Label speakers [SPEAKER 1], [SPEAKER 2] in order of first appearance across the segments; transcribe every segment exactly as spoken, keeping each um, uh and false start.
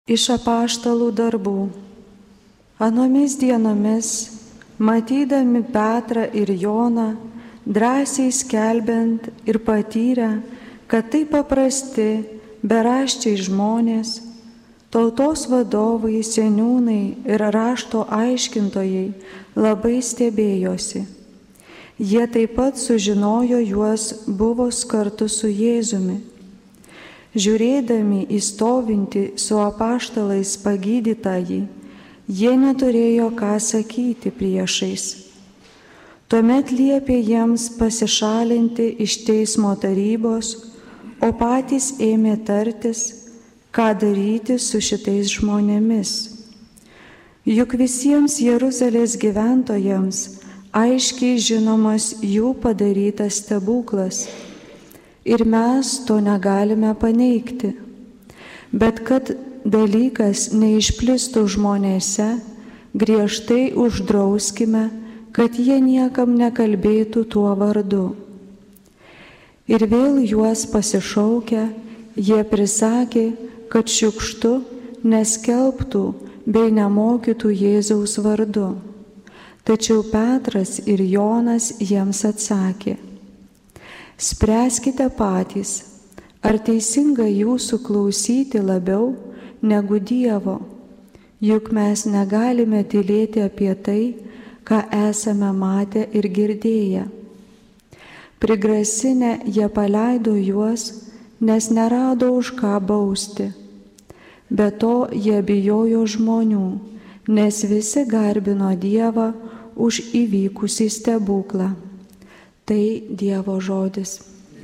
[SPEAKER 1] Iš apaštalų darbų. Anomis dienomis, matydami Petrą ir Joną, drąsiai skelbiant ir patyrę, kad tai paprasti, beraščiai žmonės, tautos vadovai, seniūnai ir rašto aiškintojai labai stebėjosi. Jie taip pat sužinojo juos buvus kartu su Jėzumi. Žiūrėdami į stovintį su apaštalais pagydytąjį, jie neturėjo ką sakyti priešais. Tuomet liepė jiems pasišalinti iš teismo tarybos, o patys ėmė tartis, ką daryti su šitais žmonėmis. Juk visiems Jeruzalės gyventojams aiškiai žinomas jų padarytas stebuklas. Ir mes to negalime paneigti. Bet kad dalykas neišplistų žmonėse, griežtai uždrauskime, kad jie niekam nekalbėtų tuo vardu. Ir vėl juos pasišaukę, jie prisakė, kad šiukštu neskelbtų bei nemokytų Jėzaus vardu. Tačiau Petras ir Jonas jiems atsakė: spręskite patys, ar teisinga jūsų klausyti labiau negu Dievo, juk mes negalime tylėti apie tai, ką esame matę ir girdėję. Prigrasinę jie paleido juos, nes nerado už ką bausti. Be to jie bijojo žmonių, nes visi garbino Dievą už įvykusį stebuklą. Tai Dievo žodis.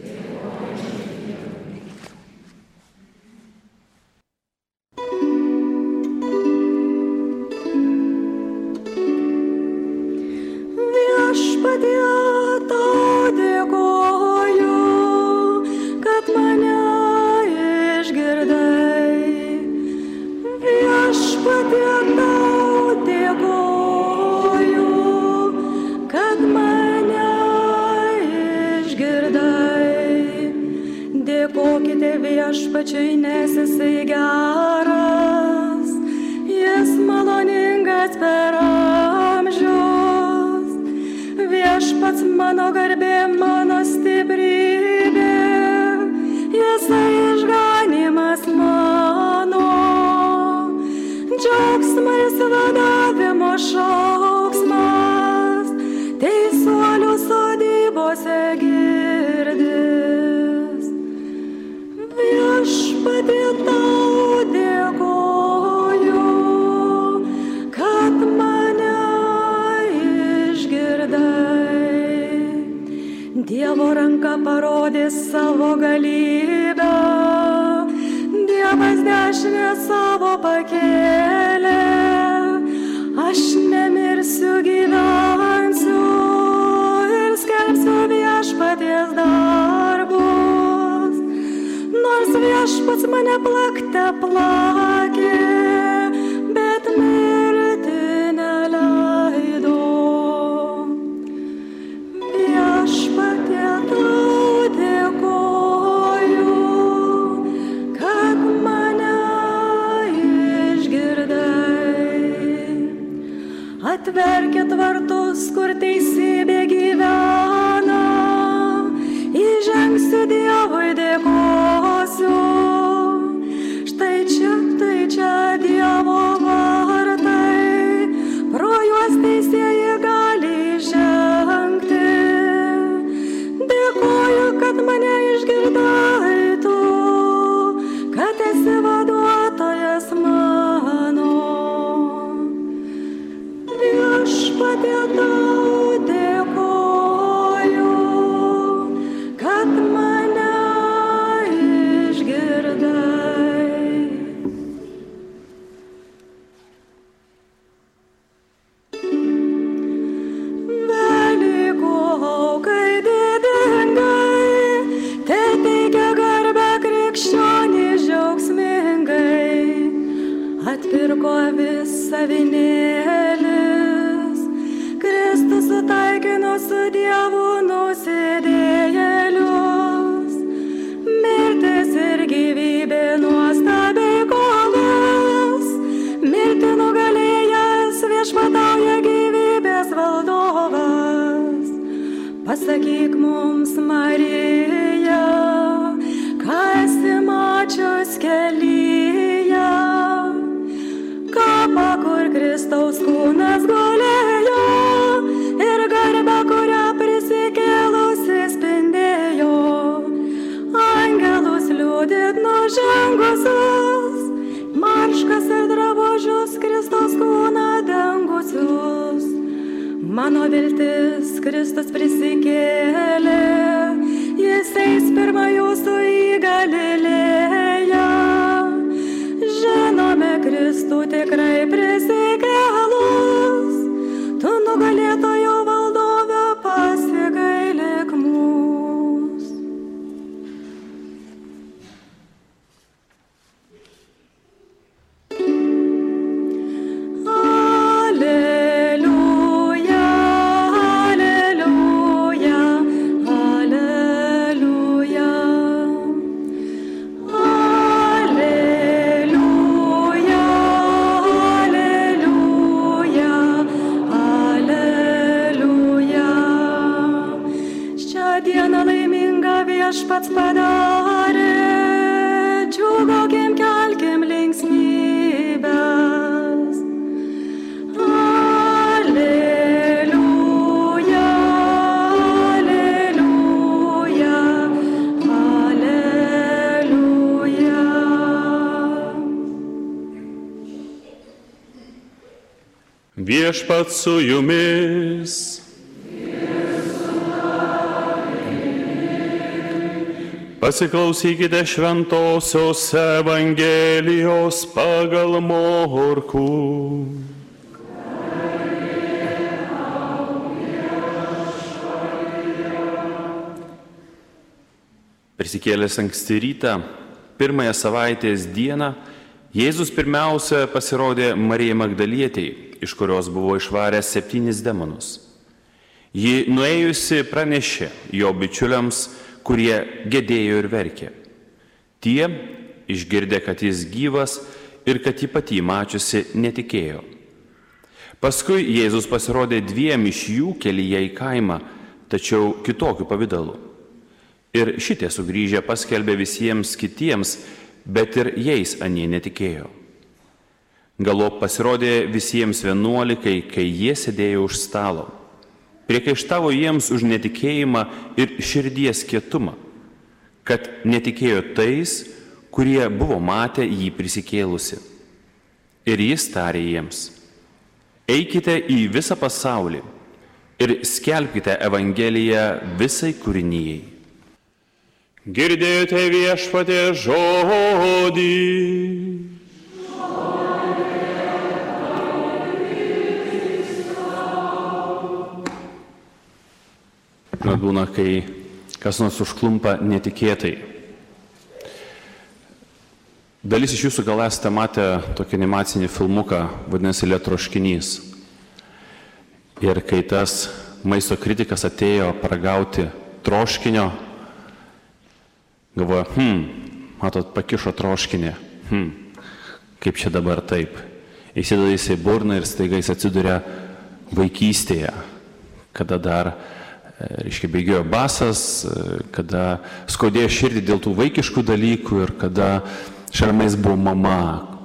[SPEAKER 2] Viešpatie, tau dėkoju, kad mane išgirdai. Viešpatie, tau dėkoju, kad mane dėkokite Viešpačiui, nes jisai geras, jis maloningas per amžius. Viešpats mano garbė, mano stiprybė, jisai išganymas mano. Džiaugsmais vadavimo šauksmas, teisuolių sodybose girdis. Viešpatie, tau dėkoju, kad mane išgirdai. Dievo ranka parodė savo galybę, Dievas dešinę savo pakėlė. Aš nemirsiu, gyvensiu ir skelbsiu Viešpaties darbus. Nors Viešpats mane plakte plakė, bet mirti neleido. Viešpatie, tau dėkoju, kad mane išgirdai. Atverkit vartus, kur teisybė gyvena, įžengsiu Dievui dėkosiu. Štai čia, tai čia Dievo vartai, pro juos teisieji gali žengti. Dėkoju, kad mane išgirdai tu, kad esi vaduotojas mano. Viešpatie, tau dėkoju, kad mane išgirdai. Velykų aukai didingai, te teikia garbę krikščionys džiaugsmingai. Atpirko vis savinėlis, Kristus sutaikino su Dievu nusidėjėlius. Mirtis ir gyvybė nuostabiai kovė, aprengusius, marškas ir drabužius Kristaus kūną dengusius. Mano viltis Kristus prisikėlė, jis eis pirma jūsų į Galilėją. Žinome Kristų tikrai prisikėlus, tu nugalėtojo valdove pasigailėk mūs. Alleluja, alleluja, alleluja. Alleluja, alleluja, alleluja. Šią dieną laimingą Viešpats padarė, džiūgaukim, kelkim linksmybes. Alleluja, alleluja, alleluja.
[SPEAKER 3] Viešpats su jumis. Pasiklausykite šventosios Evangelijos pagal Morkų. Prisikėlęs anksti rytą, pirmąją savaitės dieną, Jėzus pirmiausia pasirodė Marijai Magdalietei, iš kurios buvo išvaręs septynis demonus. Ji nuėjusi pranešė jo bičiuliams, kurie gedėjo ir verkė. Tie, išgirdę, kad jis gyvas ir kad jį patį mačiusi, netikėjo. Paskui Jėzus pasirodė dviem iš jų kelyje į kaimą, tačiau kitokiu pavidalu. Ir šitie sugrįžę paskelbė visiems kitiems, bet ir jais anie netikėjo. Galop pasirodė visiems vienuolikai, kai jie sėdėjo už stalo. Priekaištavo jiems už netikėjimą ir širdies kietumą, kad netikėjo tais, kurie buvo matę jį prisikėlusi. Ir jis tarė jiems: eikite į visą pasaulį ir skelbkite Evangeliją visai kūrinijai. Girdėjote Viešpaties žodį. Net būna, kai kas nors užklumpa netikėtai. Dalis iš jūsų gal esate matę tokį animacinį filmuką, vadinasi Lietroškinys. Ir kai tas maisto kritikas atėjo paragauti troškinio, galvoja, hm, matot, pakišo troškinį, hm, kaip čia dabar taip. Įsideda jisai burną ir staiga jis atsiduria vaikystėje, kada dar, reiškia, bėgiojo basas, kada skaudėjo širdį dėl tų vaikiškų dalykų ir kada šarmais buvo mama,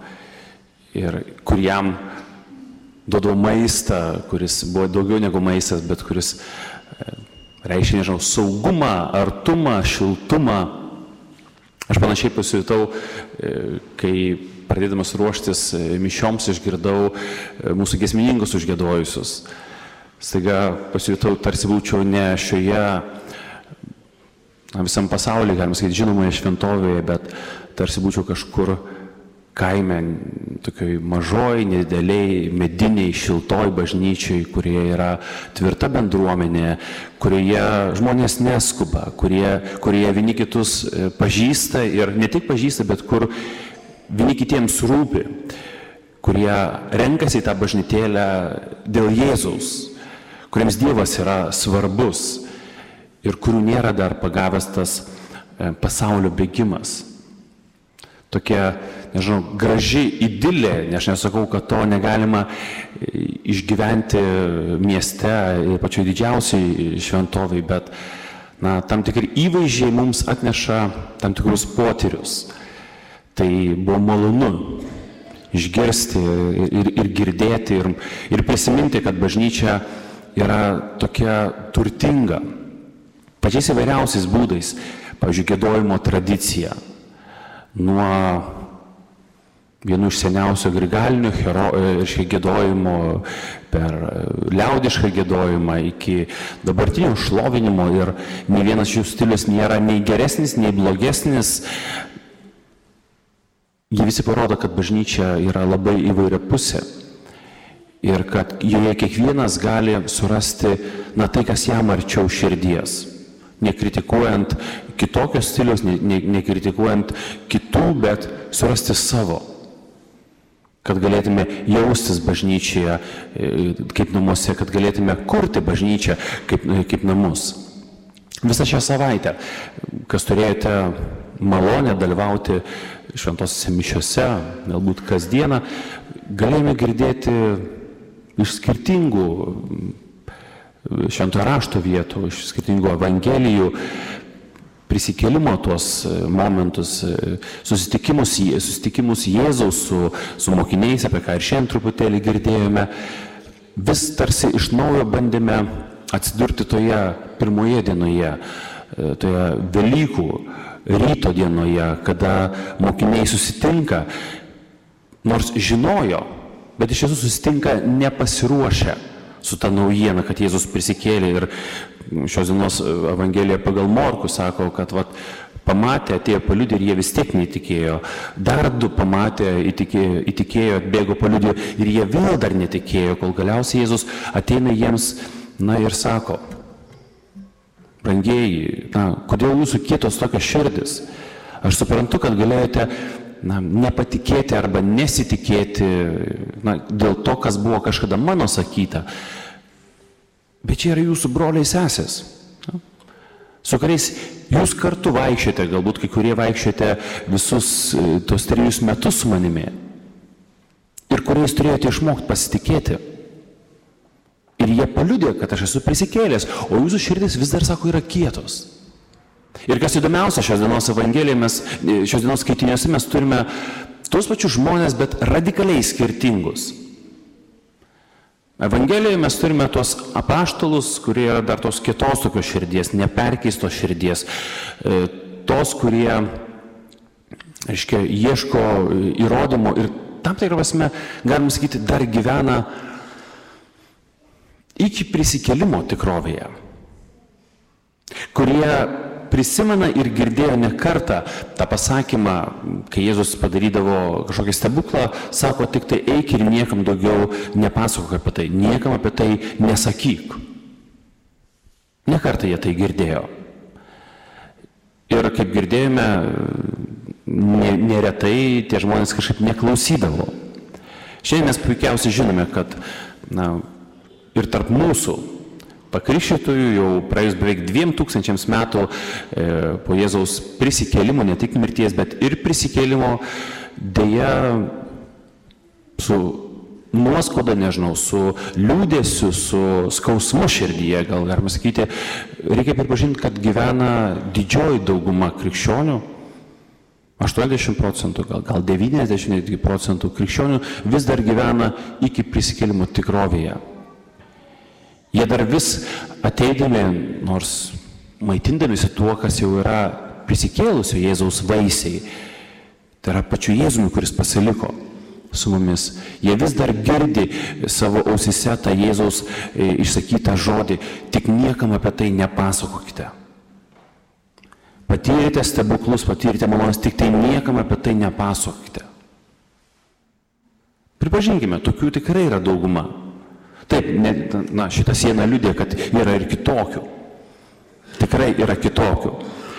[SPEAKER 3] ir kur jam duodavo maistą, kuris buvo daugiau negu maistas, bet kuris reiškia, nežinau, saugumą, artumą, šiltumą. Aš panašiai pasijutau, kai pradėdamas ruoštis mišioms išgirdau mūsų giesminingus užgiedojusius. Staiga pasijutau, tarsi būčiau ne šioje visam pasaulyje, galima sakyti, žinomoje šventovėje, bet tarsi būčiau kažkur kaime, tokioj mažoj, nedideliai, mediniai, šiltoj bažnyčiai, kurie yra tvirta bendruomenė, kurioje žmonės neskuba, kurie, kurie vieni kitus pažįsta ir ne tik pažįsta, bet kur vieni kitiems rūpi, kurie renkasi į tą bažnytėlę dėl Jėzaus, kuriems Dievas yra svarbus ir kurių nėra dar pagavęs tas pasaulio bėgimas. Tokia, nežinau, graži idilė, nes aš nesakau, kad to negalima išgyventi mieste ir pačioj didžiausiai šventovai, bet na, tam tikri įvaizdžiai mums atneša tam tikrus potyrius. Tai buvo malonu išgirsti ir, ir girdėti ir, ir prisiminti, kad bažnyčia yra tokia turtinga, pačiais įvairiausiais būdais, pavyzdžiui, giedojimo tradicija. nuo vienu iš seniausio grigalinio giedojimo per liaudišką giedojimą iki dabartinio šlovinimo ir nei vienas šių stilius nėra nei geresnis, nei blogesnis. Jie visi parodo, kad bažnyčia yra labai įvairia pusė ir kad joje kiekvienas gali surasti na, tai, kas jam arčiau širdies, nekritikuojant kitokios stilius, ne, ne, nekritikuojant kitų, bet surasti savo. Kad galėtume jaustis bažnyčioje kaip namuose, kad galėtume kurti bažnyčią kaip, kaip namus. Visą šią savaitę, kas turėjote malonę dalyvauti šventosiose mišiose, galbūt kasdieną, galėjome girdėti iš skirtingų šventojo rašto vietų, iš skirtingų evangelijų, prisikėlimo tuos momentus, susitikimus, susitikimus Jėzaus su, su mokiniais, apie ką ir šiandien truputėlį girdėjome, vis tarsi iš naujo bandėme atsidurti toje pirmoje dienoje, toje Velykų ryto dienoje, kada mokiniai susitinka, nors žinojo, bet iš tiesų susitinka nepasiruošę su ta naujiena, kad Jėzus prisikėlė. Ir šios dienos Evangelija pagal Morkų sako, kad vat, pamatė, atėjo paliudė ir jie vis tiek neįtikėjo. Dar du pamatė, įtikėjo, įtikėjo atbėgo paliudė ir jie vėl dar netikėjo, kol galiausiai Jėzus ateina jiems, na ir sako, brangieji, na, kodėl jūsų kietos tokios širdis? Aš suprantu, kad galėjote na, nepatikėti arba nesitikėti na, dėl to, kas buvo kažkada mano sakyta. Bet čia yra jūsų broliai sesės, na, su kuriais jūs kartu vaikščiote, galbūt kai kurie vaikščiote visus tos trejus metus su manimi ir kuriais turėjote išmokti pasitikėti. Ir jie paliudė, kad aš esu prisikėlęs, o jūsų širdis vis dar, sako, yra kietos. Ir kas įdomiausia, šios dienos Evangelijoje, mes, šios dienos skaitiniuose mes turime tuos pačius žmonės, bet radikaliai skirtingus. Evangelijoje mes turime tuos apaštalus, kurie yra dar tos kietos tokios širdies, neperkeistos širdies, tos, kurie, aiškiai, ieško įrodymo ir tam tikrą prasme, galima sakyti, dar gyvena iki prisikėlimo tikrovėje, kurie prisimena ir girdėjo ne kartą tą pasakymą, kai Jėzus padarydavo kažkokį stebuklą, sako, tik tai eik ir niekam daugiau nepasakok apie tai, niekam apie tai nesakyk. Ne kartą jie tai girdėjo. Ir kaip girdėjome, neretai tie žmonės kažkaip neklausydavo. Šiandien mes puikiausiai žinome, kad na, ir tarp mūsų pakrikštytųjų jau praėjus beveik dviem tūkstančiams metų e, po Jėzaus prisikėlimo, ne tik mirties, bet ir prisikėlimo, dėja su nuoskauda, nežinau, su liūdėsiu, su skausmu širdyje, gal galima sakyti, reikia pripažinti, kad gyvena didžioji dauguma krikščionių, aštuoniasdešimt procentų, gal, gal devyniasdešimt procentų krikščionių vis dar gyvena iki prisikėlimo tikrovėje. Jie dar vis ateidami, nors maitindamisi tuo, kas jau yra prisikėlusio Jėzaus vaisiai, tai yra pačiu Jėzumi, kuris pasiliko su mumis, jie vis dar girdi savo ausise tą Jėzaus išsakytą žodį, tik niekam apie tai nepasakokite. Patyrėte stebuklus, patyrėte malonės, tik tai niekam apie tai nepasakokite. Pripažinkime, tokių tikrai yra dauguma. Taip, ne, na, šitą sieną liudė, kad yra ir kitokių. Tikrai yra kitokių.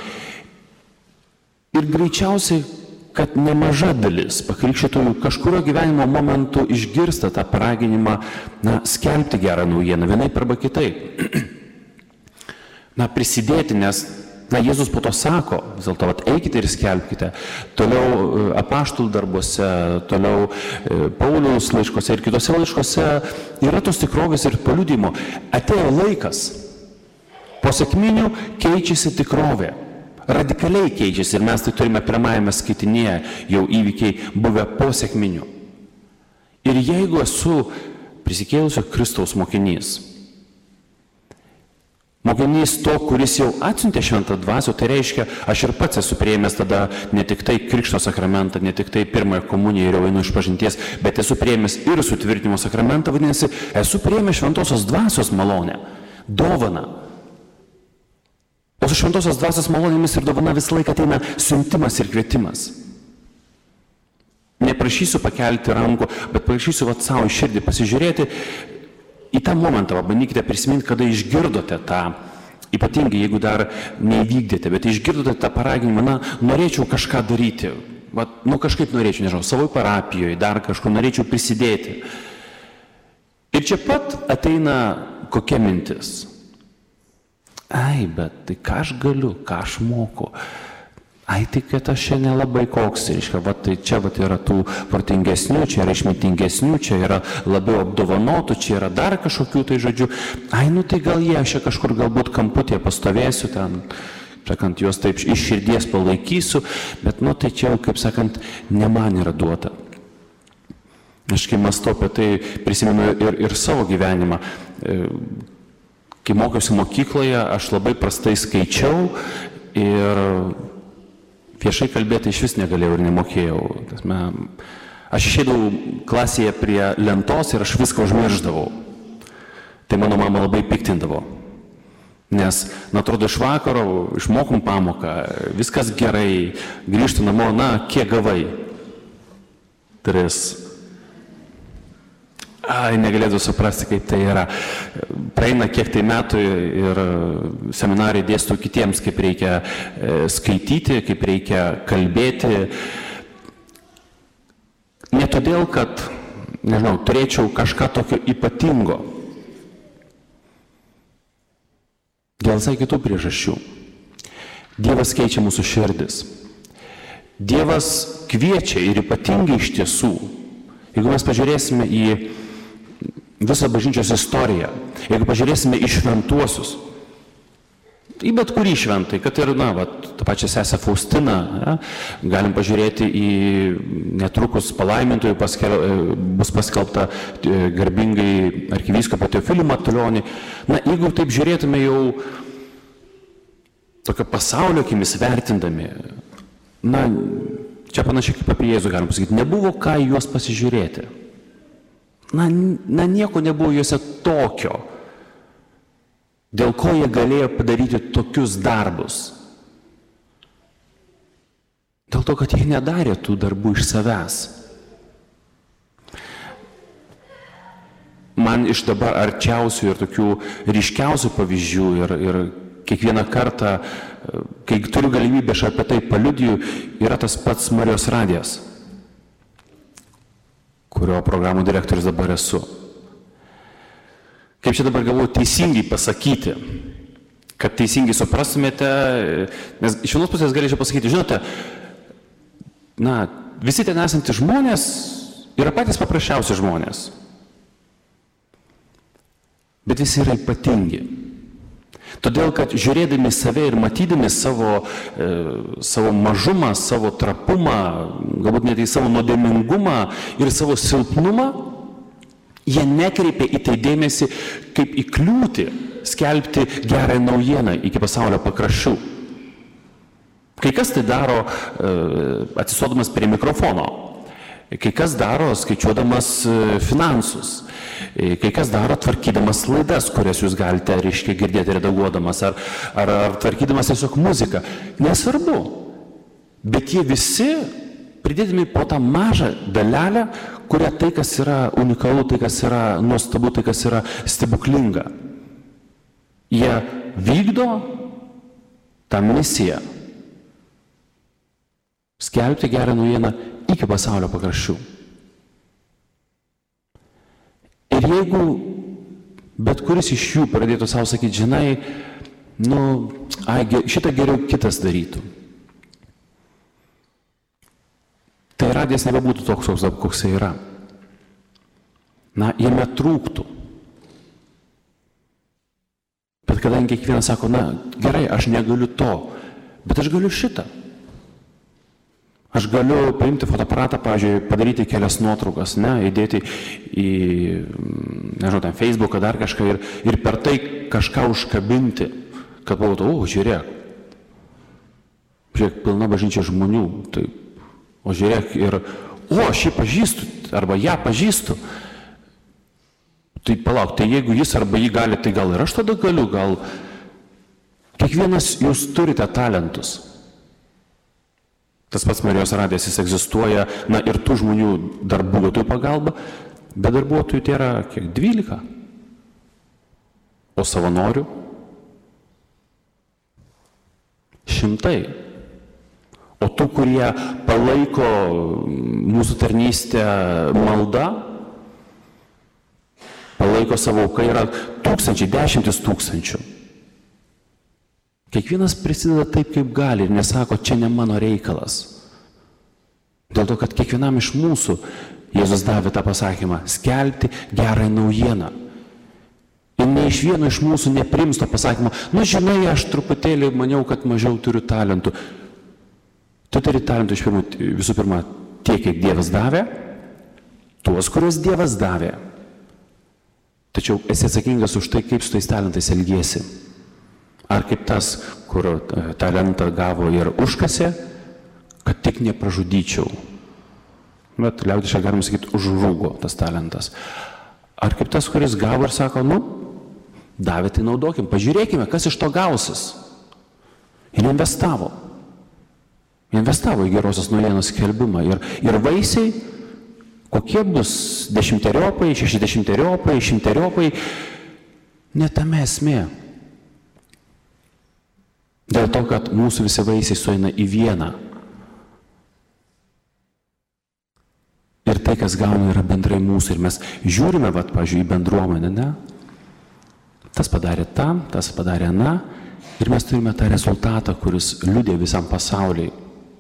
[SPEAKER 3] Ir greičiausiai, kad nemaža dalis pakrikštytųjų kažkurio gyvenimo momentu išgirsta tą paraginimą, na, skelbti gerą naujieną, vienaip arba kitaip. Na, prisidėti, nes, na, Jėzus po to sako, vis dėlto, vat, eikite ir skelbkite. Toliau apaštalų darbuose, toliau Pauliaus laiškose ir kitose laiškose yra tos tikrovės ir paliudimo. Atėjo laikas. Po sekminių keičiasi tikrovė. Radikaliai keičiasi ir mes tai turime pirmajame skaitinėje jau įvykiai buvę po sekminių. Ir jeigu esu prisikėlusio Kristaus mokinys, Mokinys to, kuris jau atsiuntė šventą dvasią, tai reiškia, aš ir pats esu priėmęs tada ne tik tai krikšto sakramentą, ne tik tai pirmąją komuniją ir jau einu išpažinties, bet esu priėmęs ir sutvirtinimo sakramentą, vadinasi, esu priėmęs šventosios dvasios malonę, dovaną. O su šventosios dvasios malonėmis ir dovana visą laiką ateina siuntimas ir kvietimas. Neprašysiu pakelti rankų, bet prašysiu vat savo į širdį pasižiūrėti. Į tą momentą pabandykite prisiminti, kada išgirdote tą, ypatingai jeigu dar neįvykdėte, bet išgirdote tą paraginimą, na, norėčiau kažką daryti, va, nu kažkaip norėčiau, nežinau, savo parapijoje, dar kažko norėčiau prisidėti. Ir čia pat ateina kokia mintis. Ai, bet tai ką aš galiu, ką aš moku? Ai, tai kad aš čia nelabai koks, reiškia, va, tai čia va, yra tų protingesnių, čia yra išmintingesnių, čia yra labiau apdovanotų, čia yra dar kažkokių tai žodžių. Ai, nu tai gal jie, aš čia kažkur galbūt kamputėje pastovėsiu, ten, sakant, juos taip iš širdies palaikysiu, bet, nu tai čia, kaip sakant, ne man yra duota. Aš kai mąstau apie tai, prisimenu ir, ir savo gyvenimą. Kai mokiausi mokykloje, aš labai prastai skaičiau ir viešai kalbėti iš vis negalėjau ir nemokėjau. Aš išeidavau klasėje prie lentos ir aš viską užmirždavau. Tai mano mama labai piktindavo. Nes, na, atrodo, iš vakaro išmokom pamoką, viskas gerai, grįžtu namo, na, kiek gavai? Tris. Ai, negalėtų suprasti, kaip tai yra. Praeina kiek tai metų ir seminarai dėstų kitiems, kaip reikia skaityti, kaip reikia kalbėti. Ne todėl, kad, nežinau, turėčiau kažką tokio ypatingo. Dėl visai kitų priežasčių. Dievas keičia mūsų širdis. Dievas kviečia ir ypatingai iš tiesų. Jeigu mes pažiūrėsime į visą bažnyčios istoriją, jeigu pažiūrėsime į šventuosius, į bet kurį šventai, kad ir, na, va, tą pačią sesę Faustiną, ja, galim pažiūrėti į netrukus palaimintojų paskel, bus paskelbta garbingai arkivyskupą Teofilį Matulionį. Na, jeigu taip žiūrėtume jau tokio pasaulio akimis vertindami, na, čia panašiai kaip apie Jėzų galim pasakyti, nebuvo ką į juos pasižiūrėti. Na, na, nieko nebuvo juose tokio, dėl ko jie galėjo padaryti tokius darbus. Dėl to, kad jie nedarė tų darbų iš savęs. Man iš dabar arčiausių ir tokių ryškiausių pavyzdžių ir, ir kiekvieną kartą, kai turiu galimybę aš apie tai paliudiju, yra tas pats Marijos radijas, kurio programų direktorius dabar esu. Kaip čia dabar galvoju teisingai pasakyti, kad teisingai suprastumėte, nes iš vienos pusės galėčiau pasakyti, žinote, na, visi ten esantys žmonės yra patys paprasčiausi žmonės, bet visi yra ypatingi. Todėl, kad žiūrėdami save ir matydami savo, e, savo mažumą, savo trapumą, galbūt net į savo nuodėmingumą ir savo silpnumą, jie nekreipia į tai dėmesį kaip į kliūtį skelbti gerąją naujieną iki pasaulio pakraščių. Kai kas tai daro e, atsistodamas prie mikrofono, kai kas daro skaičiuodamas e, finansus. Kai kas daro tvarkydamas laidas, kurias jūs galite, reiškia, girdėti redaguodamas, ar, ar, ar tvarkydamas tiesiog muziką. Nesvarbu. Bet jie visi, pridėdami po tą mažą dalelę, kuria tai, kas yra unikalu, tai, kas yra nuostabu, tai, kas yra stebuklinga. Jie vykdo tą misiją. Skelbti gerą naujieną iki pasaulio pakraščių. Ir jeigu bet kuris iš jų pradėtų savo sakyti, žinai, nu, ai, šitą geriau kitas darytų. Tai radijas nebebūtų toks, koks yra. Na, jame trūktų. Bet kadangi kiekvienas sako, na, gerai, aš negaliu to, bet aš galiu šitą. Aš galiu paimti fotoaparatą, pavyzdžiui, padaryti kelias nuotraukas, ne, įdėti į, nežinau, ten Facebooką, dar kažką ir, ir per tai kažką užkabinti, kad būtų, o, žiūrėk, žiūrėk, pilna bažnyčia žmonių, tai, o žiūrėk ir, o, aš jį pažįstu, arba ją pažįstu. Tai palauk, tai jeigu jis arba jį gali, tai gal ir aš tada galiu, gal kiekvienas jūs turite talentus. Tas pats Marijos radijas, jis egzistuoja, na ir tų žmonių darbuotojų pagalba, bet darbuotojų tai yra kiek, dvylika. O savanorių? Šimtai. O tų, kurie palaiko mūsų tarnystę malda, palaiko savo auką, yra tūkstančiai, dešimtis tūkstančių. Kiekvienas prisideda taip, kaip gali ir nesako, čia ne mano reikalas. Dėl to, kad kiekvienam iš mūsų Jėzus davė tą pasakymą – skelbti gerąją naujieną. Ir ne iš vieno iš mūsų nepriims to pasakymo, nu žinai, aš truputėlį maniau, kad mažiau turiu talentų. Tu turi talentų iš pirma, visų pirma tiek, kiek Dievas davė, tuos, kuriuos Dievas davė. Tačiau esi atsakingas už tai, kaip su tais talentais elgiesi. Ar kaip tas, kur talentą gavo ir užkasė, kad tik nepražudyčiau. Bet liaudiškai galima sakyti, užrūgo tas talentas. Ar kaip tas, kuris gavo ir sako, nu, davė, tai naudokim, pažiūrėkime, kas iš to gausis. Ir investavo. Investavo į gerosios naujienos skelbimą. Ir, ir vaisiai, kokie bus dešimteriopai, šešiasdešimteriopai, šimteriopai, ne tame esmė. Dėl to, kad mūsų visi vaisiai sueina į vieną. Ir tai, kas gauna, yra bendrai mūsų. Ir mes žiūrime, vat, pavyzdžiui, į bendruomenę, ne? Tas padarė tą, tas padarė aną. Ir mes turime tą rezultatą, kuris liudė visam pasauliui.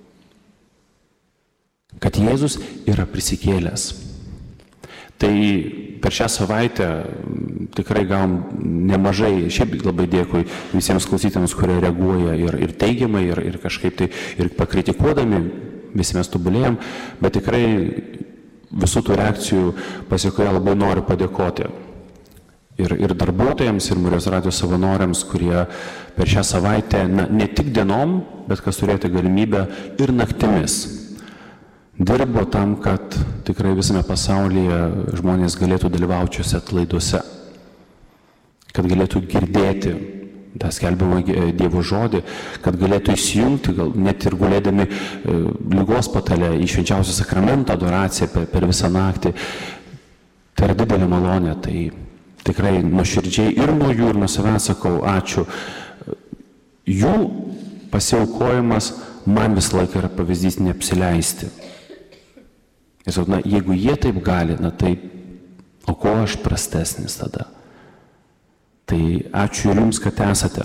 [SPEAKER 3] Kad Jėzus yra prisikėlęs. Tai per šią savaitę tikrai gavom nemažai, šiaip labai dėkui visiems klausytėms, kurie reaguoja ir, ir teigiamai, ir, ir kažkaip tai ir pakritikuodami, visi mes tobulėjom, bet tikrai visų tų reakcijų pasiekoje labai noriu padėkoti. Ir, ir darbuotojams, ir Marijos radijos savanoriams, kurie per šią savaitę, na, ne tik dienom, bet kas turėjote galimybę ir naktimis. Dirbo tam, kad tikrai visame pasaulyje žmonės galėtų dalyvauti šiuose atlaiduose, kad galėtų girdėti tą skelbiamą Dievo žodį, kad galėtų įsijungti, gal net ir gulėdami ligos patale į švenčiausią sakramentą adoraciją per, per visą naktį. Tai yra didelė malonė, tai tikrai nuoširdžiai ir nuo jų, ir nuo savęs sakau ačiū. Jų pasiaukojimas man vis laiką yra pavyzdys neapsileisti. Ir, na, jeigu jie taip gali, na tai, o ko aš prastesnis tada? Tai ačiū ir jums, kad esate.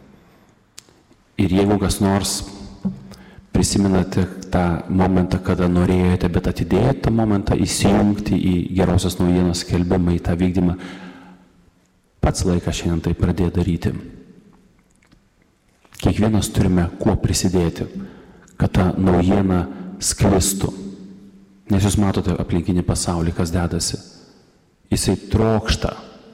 [SPEAKER 3] Ir jeigu kas nors prisimenate tą momentą, kada norėjote, bet atidėjote tą momentą įsijungti į gerosios naujienos skelbimą, į tą vykdymą, pats laikas šiandien tai pradėjo daryti. Kiekvienas turime kuo prisidėti, kad ta naujiena sklistų. Nes jūs matote aplinkinį pasaulį, kas dedasi. Jisai trokšta,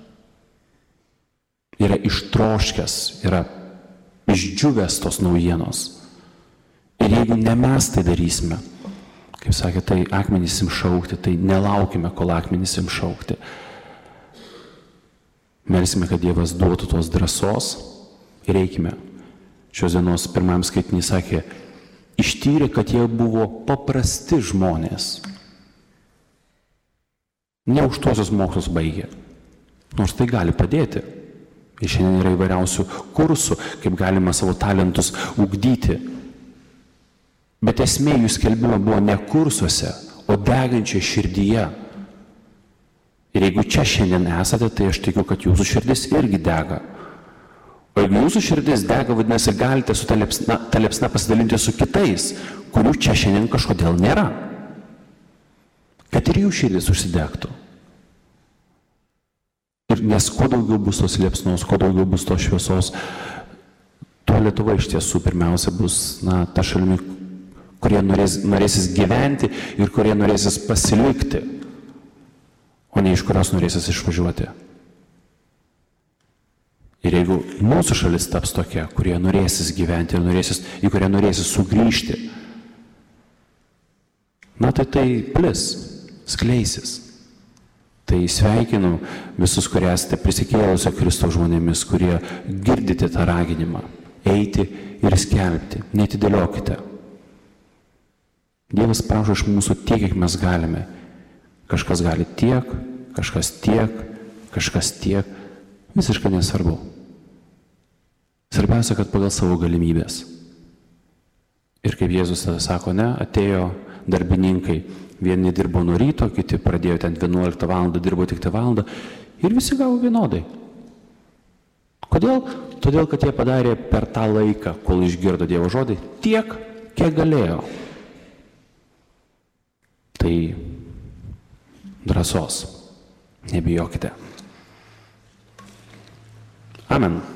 [SPEAKER 3] yra ištroškęs, yra išdžiuvęs tos naujienos. Ir jeigu ne mes tai darysime, kaip sakė, tai akmenys im šaukti, tai nelaukime, kol akmenys im šaukti. Melsime, kad Dievas duotų tos drąsos ir eikime. Šios dienos pirmam skaitinį sakė, ištyrė, kad jie buvo paprasti žmonės. Ne aukštuosius mokslus baigė. Nors tai gali padėti. Ir šiandien yra įvairiausių kursų, kaip galima savo talentus ugdyti. Bet esmė jų skelbimo buvo ne kursuose, o degančioje širdyje. Ir jeigu čia šiandien esate, tai aš tikiu, kad jūsų širdis irgi dega. O jeigu jūsų širdis dega, vadinasi, galite su ta liepsna, ta liepsna pasidalinti su kitais, kurių čia šiandien kažkodėl nėra. Kad ir jų širdis užsidegtų. Ir nes kuo daugiau bus tos liepsnos, kuo daugiau bus tos šviesos, tuo Lietuva iš tiesų pirmiausia bus, na, ta šalimi, kurie norės, norėsis gyventi ir kurie norėsis pasilikti, o ne iš kurios norėsis išvažiuoti. Ir jeigu mūsų šalis taps tokia, kurioje norėsis gyventi ir norėsis, į kurią norėsis sugrįžti, na tai tai plis, skleisis. Tai sveikinu visus, kurie esate prisikėlusio Kristaus žmonėmis, kurie girdite tą raginimą eiti ir skelbti, neatidėliokite. Dievas prašo iš mūsų tiek, kiek mes galime. Kažkas gali tiek, kažkas tiek, kažkas tiek, visiškai nesvarbu. Svarbiausia, kad pagal savo galimybės. Ir kaip Jėzus tada sako, ne, atėjo darbininkai, vieni dirbo nuo ryto, kiti pradėjo ten vienuoliktą valandą, dirbo tik tą valandą ir visi gavo vienodai. Kodėl? Todėl, kad jie padarė per tą laiką, kol išgirdo Dievo žodį, tiek, kiek galėjo. Tai drąsos, nebijokite. Amen.